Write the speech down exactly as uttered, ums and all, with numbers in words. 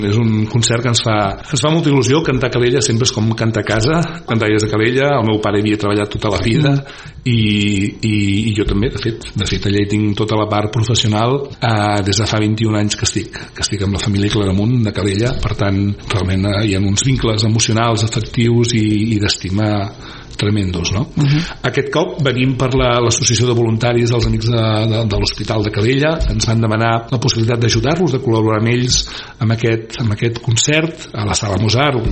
És un concert que ens fa, ens fa molta il·lusió. Cantar a Calella sempre és com cantar a casa. Cantar des de Calella, el meu pare havia treballat tota la vida i, i, i jo també, de fet de fet allà hi tinc tota la part professional eh, des de fa vint-i-un anys que estic que estic amb la família Claramunt de Calella, per tant realment eh, hi ha uns vincles emocionals, afectius i, i d'estima tremendos, no? Uh-huh. Aquest cop venim per la, l'associació de voluntaris dels amics de, de, de l'Hospital de Calella. Ens van demanar la possibilitat d'ajudar-los, de col·laborar amb ells amb aquest, amb aquest concert a la Sala Mozart,